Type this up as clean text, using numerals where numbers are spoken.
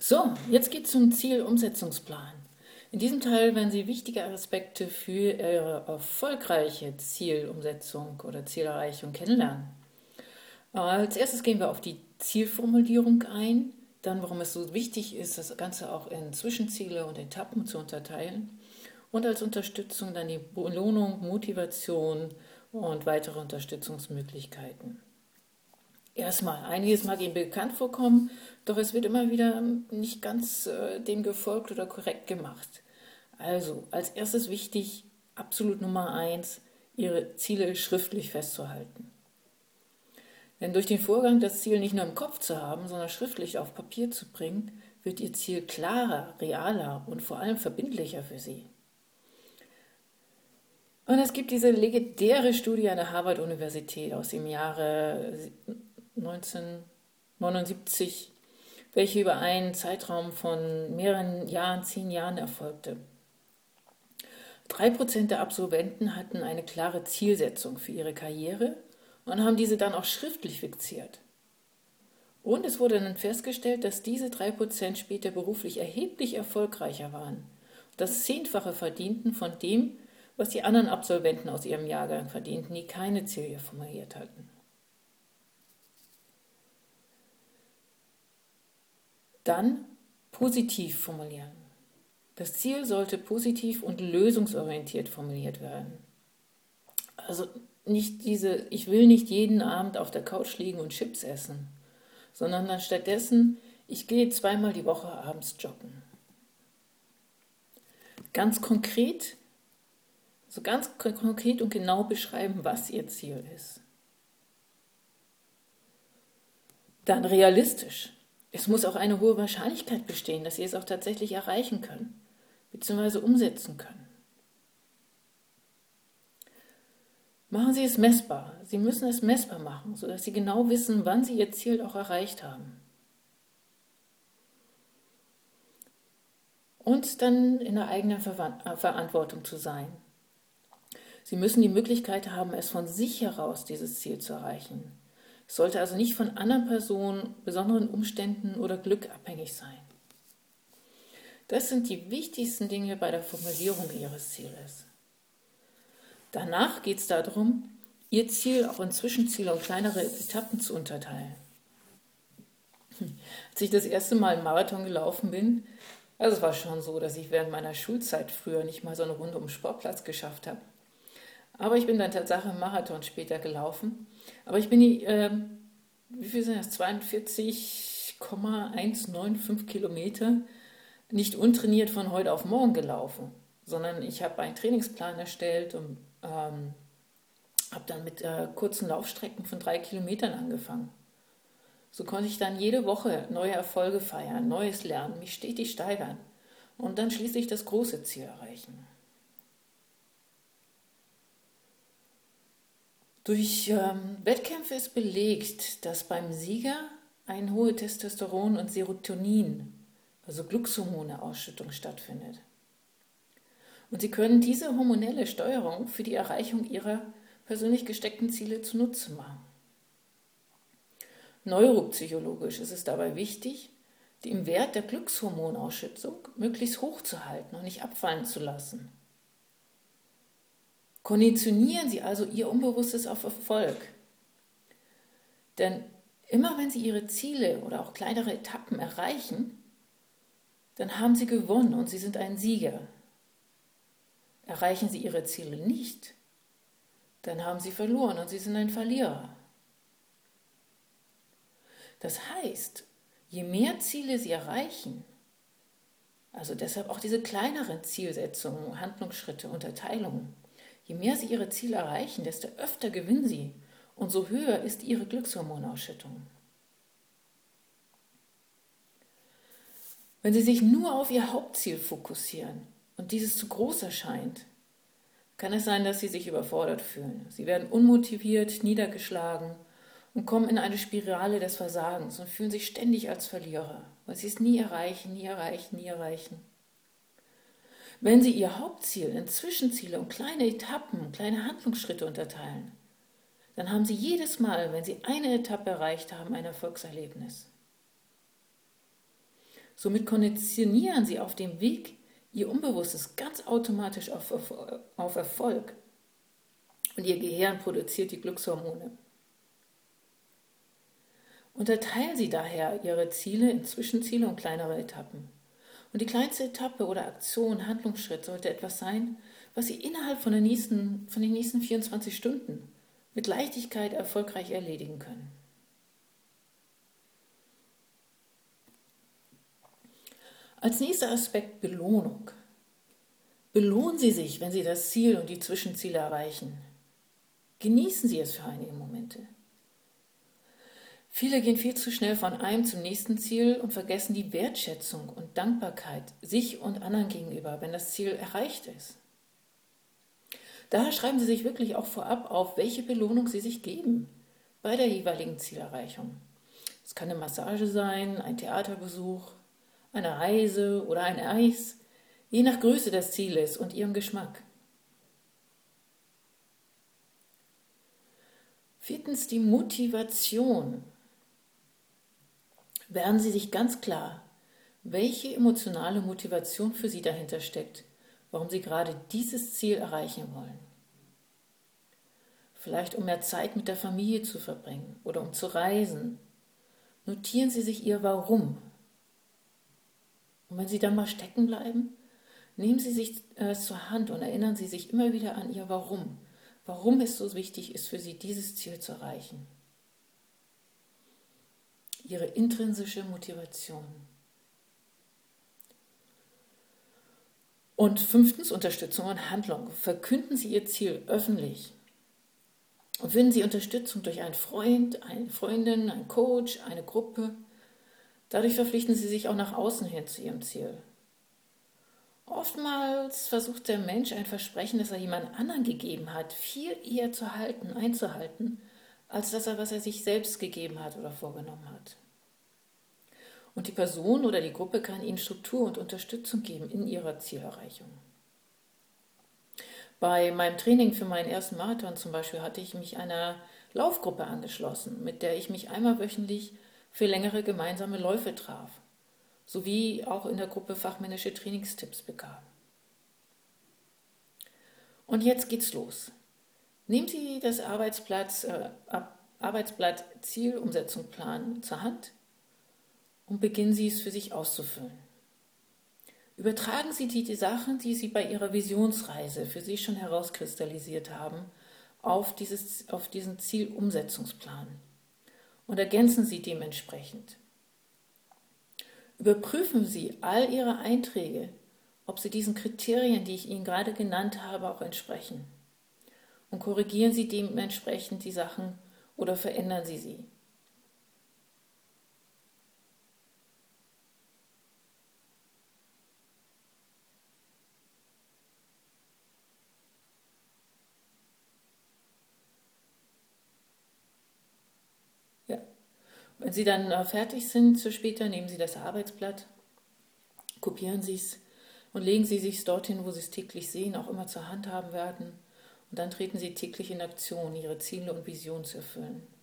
So, jetzt geht es zum Zielumsetzungsplan. In diesem Teil werden Sie wichtige Aspekte für Ihre erfolgreiche Zielumsetzung oder Zielerreichung kennenlernen. Als erstes gehen wir auf die Zielformulierung ein, dann warum es so wichtig ist, das Ganze auch in Zwischenziele und Etappen zu unterteilen und als Unterstützung dann die Belohnung, Motivation und weitere Unterstützungsmöglichkeiten. Erstmal, einiges mag Ihnen bekannt vorkommen, doch es wird immer wieder nicht ganz dem gefolgt oder korrekt gemacht. Also, als erstes wichtig, absolut Nummer 1, Ihre Ziele schriftlich festzuhalten. Denn durch den Vorgang, das Ziel nicht nur im Kopf zu haben, sondern schriftlich auf Papier zu bringen, wird Ihr Ziel klarer, realer und vor allem verbindlicher für Sie. Und es gibt diese legendäre Studie an der Harvard-Universität aus dem Jahre 1979, welche über einen Zeitraum von mehreren Jahren, 10 Jahren erfolgte. 3% der Absolventen hatten eine klare Zielsetzung für ihre Karriere und haben diese dann auch schriftlich fixiert. Und es wurde dann festgestellt, dass diese 3% später beruflich erheblich erfolgreicher waren. Das 10-fache verdienten von dem, was die anderen Absolventen aus ihrem Jahrgang verdienten, die keine Ziele formuliert hatten. Dann positiv formulieren. Das Ziel sollte positiv und lösungsorientiert formuliert werden. Also nicht ich will nicht jeden Abend auf der Couch liegen und Chips essen, sondern dann stattdessen, ich gehe 2-mal die Woche abends joggen. Ganz konkret und genau beschreiben, was Ihr Ziel ist. Dann realistisch. Es muss auch eine hohe Wahrscheinlichkeit bestehen, dass Sie es auch tatsächlich erreichen können, bzw. umsetzen können. Machen Sie es messbar. Sie müssen es messbar machen, sodass Sie genau wissen, wann Sie Ihr Ziel auch erreicht haben. Und dann in der eigenen Verantwortung zu sein. Sie müssen die Möglichkeit haben, es von sich heraus, dieses Ziel zu erreichen. Es sollte also nicht von anderen Personen, besonderen Umständen oder Glück abhängig sein. Das sind die wichtigsten Dinge bei der Formulierung Ihres Zieles. Danach geht es darum, Ihr Ziel auch in Zwischenziele und kleinere Etappen zu unterteilen. Als ich das erste Mal einen Marathon gelaufen bin, also es war schon so, dass ich während meiner Schulzeit früher nicht mal so eine Runde um den Sportplatz geschafft habe. Aber ich bin dann tatsächlich einen Marathon später gelaufen. Aber ich bin wie viel sind das? 42,195 Kilometer nicht untrainiert von heute auf morgen gelaufen, sondern ich habe einen Trainingsplan erstellt und habe dann mit kurzen Laufstrecken von 3 Kilometern angefangen. So konnte ich dann jede Woche neue Erfolge feiern, Neues lernen, mich stetig steigern und dann schließlich das große Ziel erreichen. Durch Wettkämpfe ist belegt, dass beim Sieger eine hohe Testosteron- und Serotonin, also Glückshormone-Ausschüttung stattfindet. Und Sie können diese hormonelle Steuerung für die Erreichung Ihrer persönlich gesteckten Ziele zunutze machen. Neuropsychologisch ist es dabei wichtig, den Wert der Glückshormonausschüttung möglichst hoch zu halten und nicht abfallen zu lassen. Konditionieren Sie also Ihr Unbewusstes auf Erfolg. Denn immer wenn Sie Ihre Ziele oder auch kleinere Etappen erreichen, dann haben Sie gewonnen und Sie sind ein Sieger. Erreichen Sie Ihre Ziele nicht, dann haben Sie verloren und Sie sind ein Verlierer. Das heißt, je mehr Ziele Sie erreichen, also deshalb auch diese kleineren Zielsetzungen, Handlungsschritte, Unterteilungen, je mehr Sie Ihre Ziele erreichen, desto öfter gewinnen Sie und so höher ist Ihre Glückshormonausschüttung. Wenn Sie sich nur auf Ihr Hauptziel fokussieren und dieses zu groß erscheint, kann es sein, dass Sie sich überfordert fühlen. Sie werden unmotiviert, niedergeschlagen und kommen in eine Spirale des Versagens und fühlen sich ständig als Verlierer, weil Sie es nie erreichen, nie erreichen, nie erreichen. Wenn Sie Ihr Hauptziel in Zwischenziele und kleine Etappen, kleine Handlungsschritte unterteilen, dann haben Sie jedes Mal, wenn Sie eine Etappe erreicht haben, ein Erfolgserlebnis. Somit konditionieren Sie auf dem Weg Ihr Unbewusstes ganz automatisch auf Erfolg. Und Ihr Gehirn produziert die Glückshormone. Unterteilen Sie daher Ihre Ziele in Zwischenziele und kleinere Etappen. Und die kleinste Etappe oder Aktion, Handlungsschritt sollte etwas sein, was Sie innerhalb von den nächsten 24 Stunden mit Leichtigkeit erfolgreich erledigen können. Als nächster Aspekt Belohnung. Belohnen Sie sich, wenn Sie das Ziel und die Zwischenziele erreichen. Genießen Sie es für einige Momente. Viele gehen viel zu schnell von einem zum nächsten Ziel und vergessen die Wertschätzung und Dankbarkeit sich und anderen gegenüber, wenn das Ziel erreicht ist. Daher schreiben Sie sich wirklich auch vorab auf, welche Belohnung Sie sich geben bei der jeweiligen Zielerreichung. Es kann eine Massage sein, ein Theaterbesuch, eine Reise oder ein Eis, je nach Größe des Zieles und Ihrem Geschmack. 4. Die Motivation. Werden Sie sich ganz klar, welche emotionale Motivation für Sie dahinter steckt, warum Sie gerade dieses Ziel erreichen wollen. Vielleicht um mehr Zeit mit der Familie zu verbringen oder um zu reisen. Notieren Sie sich Ihr Warum. Und wenn Sie dann mal stecken bleiben, nehmen Sie sich zur Hand und erinnern Sie sich immer wieder an Ihr Warum. Warum es so wichtig ist für Sie, dieses Ziel zu erreichen. Ihre intrinsische Motivation. Und 5. Unterstützung und Handlung. Verkünden Sie Ihr Ziel öffentlich. Und finden Sie Unterstützung durch einen Freund, eine Freundin, einen Coach, eine Gruppe. Dadurch verpflichten Sie sich auch nach außen hin zu Ihrem Ziel. Oftmals versucht der Mensch ein Versprechen, das er jemand anderen gegeben hat, viel eher einzuhalten, als das, was er sich selbst gegeben hat oder vorgenommen hat. Und die Person oder die Gruppe kann Ihnen Struktur und Unterstützung geben in Ihrer Zielerreichung. Bei meinem Training für meinen ersten Marathon zum Beispiel hatte ich mich einer Laufgruppe angeschlossen, mit der ich mich einmal wöchentlich für längere gemeinsame Läufe traf, sowie auch in der Gruppe fachmännische Trainingstipps bekam. Und jetzt geht's los. Nehmen Sie das Arbeitsblatt Zielumsetzungsplan zur Hand und beginnen Sie es für sich auszufüllen. Übertragen Sie die Sachen, die Sie bei Ihrer Visionsreise für sich schon herauskristallisiert haben, auf diesen Zielumsetzungsplan und ergänzen Sie dementsprechend. Überprüfen Sie all Ihre Einträge, ob sie diesen Kriterien, die ich Ihnen gerade genannt habe, auch entsprechen. Und korrigieren Sie dementsprechend die Sachen oder verändern Sie sie. Ja. Wenn Sie dann fertig sind für später, nehmen Sie das Arbeitsblatt, kopieren Sie es und legen Sie sich dorthin, wo Sie es täglich sehen, auch immer zur Hand haben werden. Und dann treten Sie täglich in Aktion, Ihre Ziele und Visionen zu erfüllen.